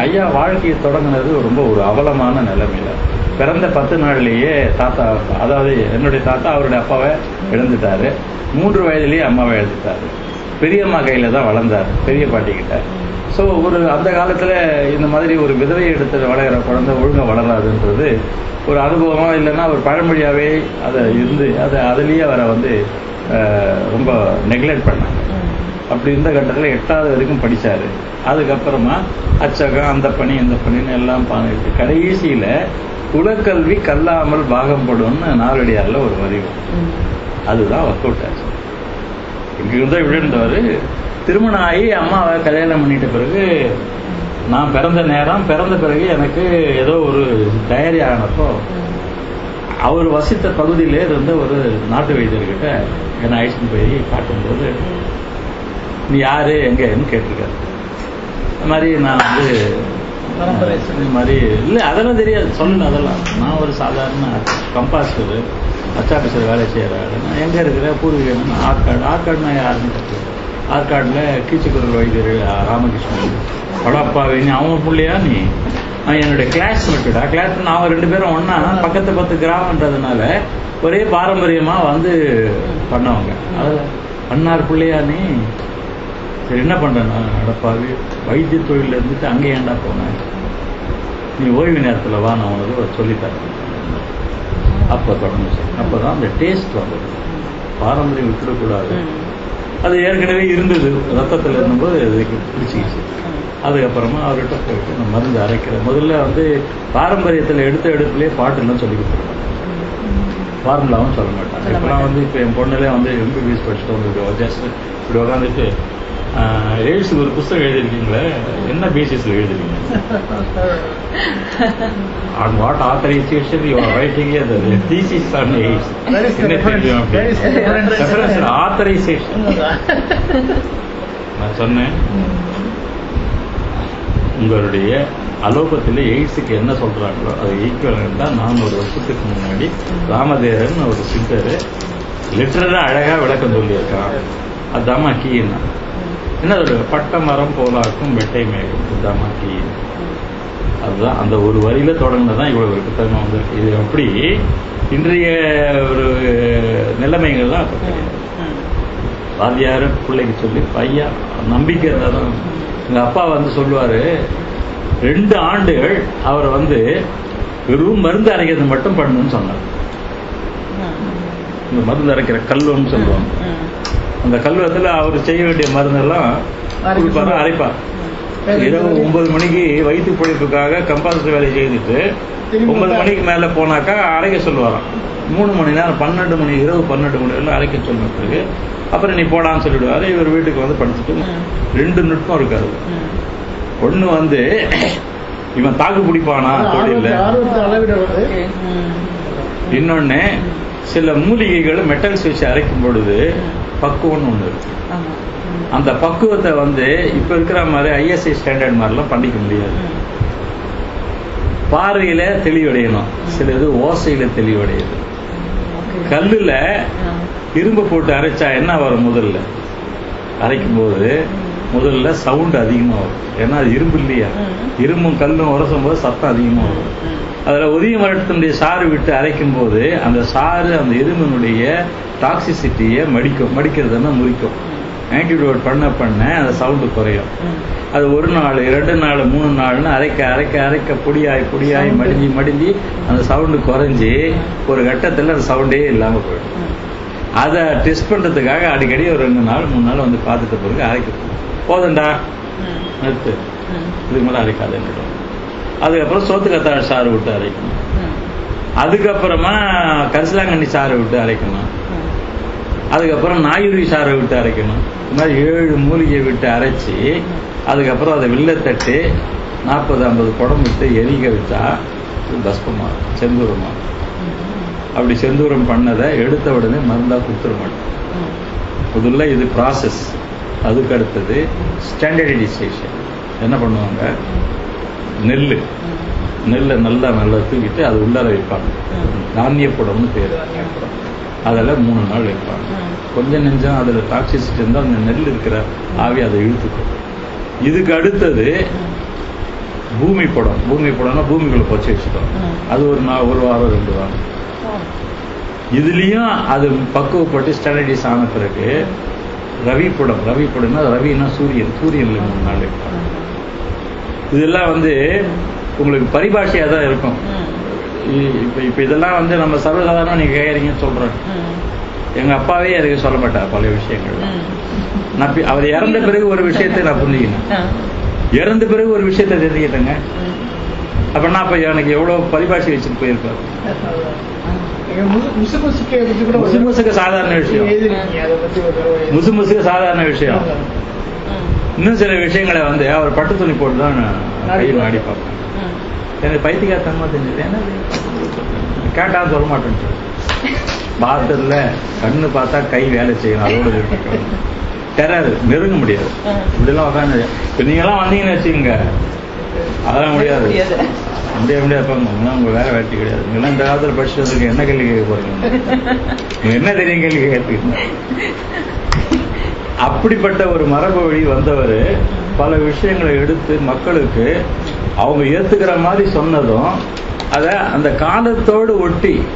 ஐயா வாழ்க்கையை தொடங்கினது ரொம்ப ஒரு அவலமான நிலைமையில. பிறந்த 10 நாள்லேயே தாத்தா, அதாவது என்னுடைய தாத்தா அவருடைய அப்பாவை இழந்துட்டாரு. 3 வயதிலேயே அம்மாவை இழந்துட்டாரு. பெரியம்மா கையில் தான் வளர்ந்தார், பெரிய பாட்டிக்கிட்ட. ஸோ ஒரு அந்த காலத்தில் இந்த மாதிரி ஒரு விதவை எடுத்து வளர்கிற குழந்தை ஒழுங்காக வளராதுன்றது ஒரு அனுபவமாக, இல்லைன்னா ஒரு பழமொழியாகவே அதை இருந்து அதுலேயே அவரை ரொம்ப நெக்லெக்ட் பண்ணாங்க. அப்படி இருந்த கட்டத்தில் 8வது வரைக்கும் படித்தார். அதுக்கப்புறமா அச்சகம், அந்த பணி இந்த பணின்னு எல்லாம் பண்ணிட்டு கடைசியில் குலக்கல்வி கல்லாமல் பாகம்படும்னு நாலடியாரில் ஒரு வரி. அதுதான் ஒர்க் அவுட் ஆச்சு. இங்கிருந்தா விழுந்தவர் திருமணம் ஆகி அம்மாவை கல்யாணம் பண்ணிட்ட பிறகு, நான் பிறந்த பிறகு எனக்கு ஏதோ ஒரு டயரி ஆனப்போ அவர் வசித்த பகுதியிலே இருந்த ஒரு நாட்டு வைத்தியர்கிட்ட என்னை அழைச்சிட்டு போய் காட்டும்போது, நீ யாரு எங்கன்னு கேட்டிருக்காரு. இந்த மாதிரி நான் இந்த மாதிரி இல்லை, அதெல்லாம் தெரியாது, சொல்லணும். அதெல்லாம் நான் ஒரு சாதாரண கம்பாஸ்டர், அச்சாபீசர் வேலை செய்கிறாரு. நான் எங்கே இருக்கிற பூர்வீகம் ஆற்காடுனா யாருன்னு கேட்குறேன். ஆற்காடில் கீச்சக்குரல் வைத்தியர் ராமகிருஷ்ணன். படப்பாவின்னு அவன் பிள்ளையா நீ? என்னுடைய கிளாஸ்மேட்டுடா. கிளாஸ்மேட் அவன் 2 பேரும் ஒன்னா பக்கத்து 10 கிராமன்றதுனால ஒரே பாரம்பரியமாக பண்ணவங்க. அதில் அண்ணார் பிள்ளையா நீ? சரி என்ன பண்ணுறேன் நான்? அடப்பாவி, வைத்திய தொழிலில் இருந்துட்டு அங்கே ஏண்டா போனேன்? நீ ஓய்வு நேரத்தில் வா, நான் உனக்கு சொல்லித்தரேன். அப்போ தொடர்ந்து அப்போ தான் அந்த டேஸ்ட் வந்தது. பாரம்பரியம் விட்டுடக்கூடாது. அது ஏற்கனவே இருந்தது, ரத்தத்தில் இருந்தபோது அதுக்கு பிடிச்சிக்கிச்சு. அதுக்கப்புறமா அவர்கிட்ட போயிட்டு நான் மருந்து அரைக்கிறேன். முதல்ல பாரம்பரியத்தில் எடுத்துலேயே பாட்டுலாம் சொல்லி கொடுத்துருவாங்க, ஃபார்முலாவும் சொல்ல மாட்டாங்க. இப்போலாம் இப்போ என் பொண்ணுலே MBBS படிச்சுட்டு வந்துருக்கு. ஜஸ்ட் இப்படி உட்காந்துட்டு எய்ட்ஸுக்கு ஒரு புத்தகம் எழுதிருக்கீங்களே, என்ன பேசிஸில் எழுதிருக்கீங்க? On what authorization you are writing the thesis on AIDS? என்ன தெரியும் அப்படின்னு ஆத்தரைசேஷன். நான் சொன்னேன், உங்களுடைய அலோபத்தில் எய்ட்ஸுக்கு என்ன சொல்றாங்களோ அது ஈக்குவலன் தான். 400 வருஷத்துக்கு முன்னாடி ராமதேவன் ஒரு சித்தர் லிட்டரலா அழகா விளக்கம் சொல்லியிருக்கான். அதுதாம்மா கீன்னா. என்ன ஒரு பட்ட மரம் போலாக்கும் வெட்டை மேகம், இதுதாம்மா கீ. அதுதான் அந்த ஒரு வரியில தொடங்கினதான் இவ்வளவு ஒரு புத்தகம் வந்திருக்கு. இது எப்படி இன்றைய ஒரு நிலைமைகள் தான் அப்ப கிடையாது. வாத்தியார பிள்ளைக்கு சொல்லி பையன் நம்பிக்கை தான். எங்க அப்பா சொல்லுவாரு, 2 ஆண்டுகள் அவர் வெறும் மருந்து அரைக்கிறது மட்டும் பண்ணணும்னு சொன்னார். இந்த மருந்து அரைக்கிற கல்லுன்னு சொல்லுவாங்க. அந்த கல்வத்தில் அவர் செய்ய வேண்டிய மருந்தெல்லாம் கொடுப்பாரு, அரைப்பார். இரவு 9 மணிக்கு வயிற்று பிழைப்புக்காக கம்பாசிட்டர் வேலை செய்துட்டு 9 மணிக்கு மேலே போனாக்கா அரைக்க சொல்லுவாராம். 3 மணி நேரம், 12 மணி, இரவு 12 மணி எல்லாம் அரைக்க சொன்ன பிறகு அப்புறம் நீ போடான்னு சொல்லிடுவாரு. இவர் வீட்டுக்கு படிச்சுட்டு 2 நுட்பம் இருக்காரு. ஒன்று இவன் தாக்கு பிடிப்பானா தொழில, இன்னொன்னு சில மூலிகைகள் மெட்டல்ஸ் வச்சு அரைக்கும் பொழுது பக்குவம்னு ஒன்று இருக்கு. அந்த பக்குவத்தை இப்ப இருக்கிற மாதிரி ISI ஸ்டாண்டர்ட் மாதிரிலாம் பண்ணிக்க முடியாது. பார்வையில தெளிவடையணும், சில இது ஓசையில தெளிவடையுது. கல்லுல இரும்பு போட்டு அரைச்சா என்ன வரும்? முதல்ல அரைக்கும் போது முதல்ல சவுண்ட் அதிகமா வரும். ஏன்னா அது இரும்பு இல்லையா, இரும்பும் கல்லும் உரசும் போது சத்தம் அதிகமா வரும். அதுல ஒதிய மரத்தினுடைய சாறு விட்டு அரைக்கும் போது அந்த சாறு அந்த இரும்பினுடைய டாக்ஸிசிட்டியை மடிக்கிறதுன்னா முறிக்கும். ஆன்டிடோட் பண்ண அந்த சவுண்டு குறையும். அது 1 நாள் 2 நாள் 3 நாள்னு அரைக்க பொடியாய் மடிஞ்சு அந்த சவுண்டு குறைஞ்சி ஒரு கட்டத்தில் அந்த சவுண்டே இல்லாமல் போயிடும். அதை டெஸ்ட் பண்றதுக்காக அடிக்கடி ஒரு 2 நாள் 3 நாள் பார்த்துட்ட பிறகு அரைக்க போதண்டா நிறுத்து, இதுக்கு மேலே அரைக்காதுன்னு. அதுக்கப்புறம் சோத்துக்கத்தாழ் சாறு விட்டு அரைக்கணும். அதுக்கப்புறமா கரிசலாங்கண்ணி சாறு விட்டு அரைக்கணும். அதுக்கப்புறம் நாயுருவி சாறை விட்டு அரைக்கணும். இந்த மாதிரி 7 மூலிகை விட்டு அரைச்சி அதுக்கப்புறம் அதை வில்லத்தட்டு 40-50 குடம் விட்டு எரிக்க வச்சா பஸ்பமா செந்தூரமா. அப்படி செந்தூரம் பண்ணதை எடுத்த உடனே மருந்தா கொடுத்துட மாட்டோம். முதல்ல இது ப்ராசஸ். அதுக்கு அடுத்தது ஸ்டாண்டர்டைசேஷன். என்ன பண்ணுவாங்க, நெல்லை நல்லா தூக்கிட்டு அது உள்ளார வைப்பாங்க. தானியப்படம்னு பேர். அதில் 3 நாள் வைப்பாங்க. கொஞ்சம் நெஞ்சம் அதில் டாக்ஸிசிட்டி இருந்தால் அந்த நெல் இருக்கிற ஆவி அதை இழுத்துக்கும். இதுக்கு அடுத்தது பூமி படம்னா பூமிக்குள்ள பொச்சு வச்சுட்டோம். அது ஒரு வாரம் 2 வாரம். இதுலயும் அது பக்குவப்பட்டு ஸ்டாண்டர்டைஸ் ஆன பிறகு ரவிப்படம்னா ரவின்னா சூரியன்ல 3 நாள். இதெல்லாம் உங்களுக்கு பரிபாஷையா தான் இருக்கும். இப்ப இதெல்லாம் நம்ம சர்வசாதாரணம் நீங்க கேட்கறீங்கன்னு சொல்றேன். எங்க அப்பாவே அதுக்கு சொல்ல மாட்டார் பல விஷயங்கள். அவர் இறந்த பிறகு ஒரு விஷயத்தை நான் புரிஞ்சுக்கினேன். இறந்த பிறகு ஒரு விஷயத்தை தெரிஞ்சுக்கிட்டேங்க. அப்படின்னா அப்ப எனக்கு எவ்வளவு பரிபாஷை வச்சுட்டு போயிருப்பாரு. முசுமுசுக்கு சாதாரண விஷயம், சாதாரண விஷயம். இன்னும் சில விஷயங்களை அவர் பட்டு துணி போட்டுதான் கையில் ஆடி பார்ப்பேன். எனக்கு பைத்தியக்காரத்தனமா தெரிஞ்சது. என்ன கேட்டான்னு சொல்ல மாட்டேன். பாத்திரல கண்ணு பார்த்தா கை வேலை செய்யணும், அதோட டெரர் நெருங்க முடியாது. இப்படிலாம் உட்காந்து இப்ப நீங்க எல்லாம் வந்தீங்கன்னு வச்சுக்கோங்க, அதெல்லாம் முடியாது. உங்க வேலை வேட்டி கிடையாது. நீங்க இந்த காலத்துல படிச்சதுக்கு என்ன கேள்வி கேட்க போறீங்க? என்ன தெரியும் கேள்வி கேட்பீங்க. அப்படிப்பட்ட ஒரு மரபு வழி வந்தவர் பல விஷயங்களை எடுத்து மக்களுக்கு அவங்க ஏத்துக்கிற மாதிரி சொன்னதும் அதை அந்த காலத்தோடு ஒட்டி